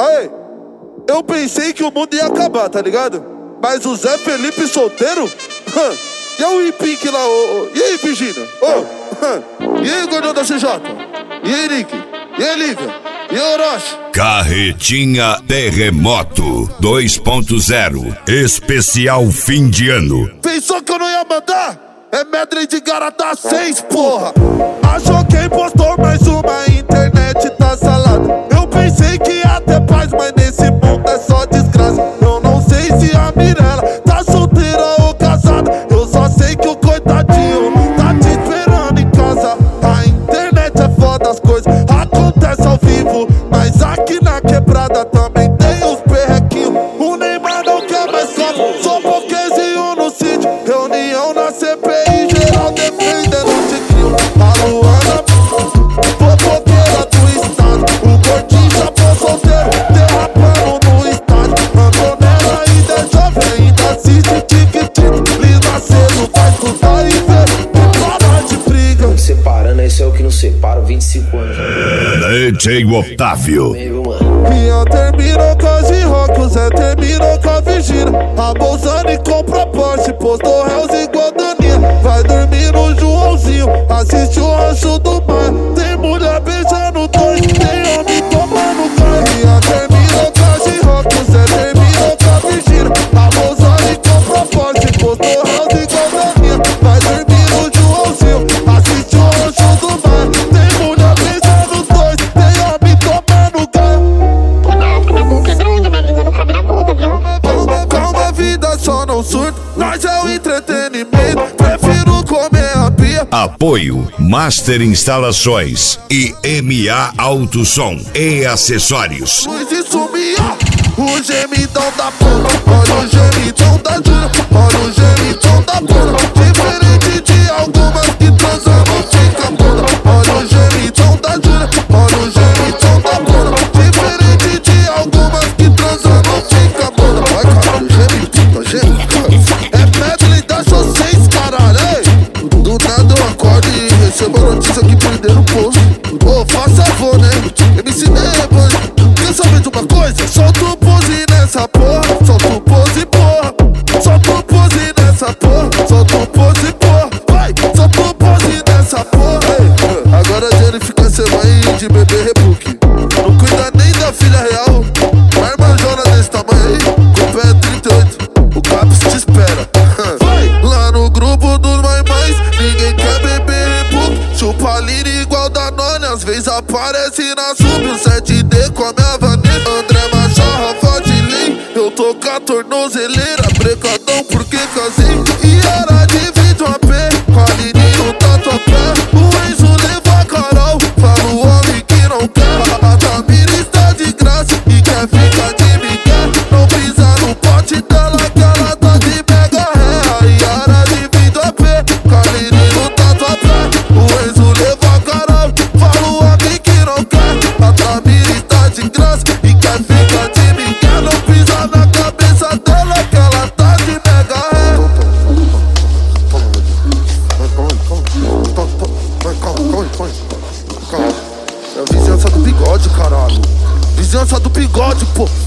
Aí, eu pensei que o mundo ia acabar, tá ligado? Mas o Zé Felipe solteiro? E o Ipink lá, e aí, Virgínia? E aí, gordão da CJ? E aí, Nick? E aí, Lívia? E aí, Orochi? Carretinha Terremoto 2.0 Especial fim de ano. Pensou que eu não ia mandar? É medley de Garata 6, porra. Achou quem postou mais uma, internet tá salada. Eu pensei que ia ter paz, mas nesse mundo é só desgraça. Eu não sei se a Mirella tá solteira ou casada. Eu só sei que o coitadinho tá te esperando em casa. A internet é foda, as coisas acontecem ao vivo, mas aqui na quebrada também tem os perrequinhos. O Neymar não quer mais copo, só pouquezinho no sítio. Reunião na CPI, geral defendendo o Tiquinho. A Luana, fofoqueira do estado. O gordinho chapou solteiro, derrapando no estádio. Antonella ainda é jovem, ainda assiste tic-tic. Lina cedo, vai estudar e ver e parar de briga. Separando, esse é o que não separa, 25 anos. DJ Otávio. Minha terminou com a G-Rock, o Zé terminou com a Virgínia. A Bolzani comprou Porsche, postou Hells igual Daninha. Vai dormir no Joãozinho, assiste o Rancho do Mar. Tem mulher beijando dois, tem homem tomando carro. Minha terminou com a G-Rock, o Zé terminou com a Virgínia. A Bolzani comprou Porsche, postou Hells igual Daninha. Vai dormir no Joãozinho, assiste o Rancho do Mar. Tem mulher beijando dois, tem homem tomando carro. Calma, a vida só não surta, nós é o entretenimento. Prefiro comer a pia. Apoio Master Instalações e MA Auto Som e Acessórios. Luz e sumia, o gemidão da porra. Olha o gemidão da Júlia, olha o gemidão da porra. Diferente de algumas que transam não fica bunda. Olha o gemidão da Júlia, olha o gemidão da porra. Diferente de algumas que transam não fica bunda. Vai, caralho, gemidão, gemidão. É medley da X6, caralho, ei. Do nada eu acordo e recebo a notícia que perderam o posto. Ô, faça favor, né? MC Neban, quer saber de uma coisa? Solta o pose nessa porra, solta o pose, porra. Solta o pose nessa porra, solta o pose, porra. Vai, solta o pose nessa porra. Ei, agora a Jenny fica sem mãe de bebê rebook. Não cuida nem da filha real. Uma irmãzona desse tamanho aí, com o pé 38, o Caps te espera. Vai, lá no grupo dos mães, ninguém quer beber rebook. Chupa lira igual Danone, às vezes aparece na sub. O 7D com a minha Vanessa, André Machado, Rafa de Lei. Eu tô com a tornozeleira, brecadão porque casei. E era de vídeo AP, com a Lirinho tá tocando. O Enzo leva a Carol, fala o homem que não quer. A Tamira está de graça e quer ficar de migué. Não pisa no pote dela que ela tá de mega ré. E era de vídeo AP, com a Lirinho tá tocando. O Enzo leva a Carol, fala o homem que não quer. A Tamira está de graça e quer ficar de migué. Não pisa na cabeça dela que ela tá de mega ré. É a vizinhança do bigode, caralho. Vizinhança do bigode, pô.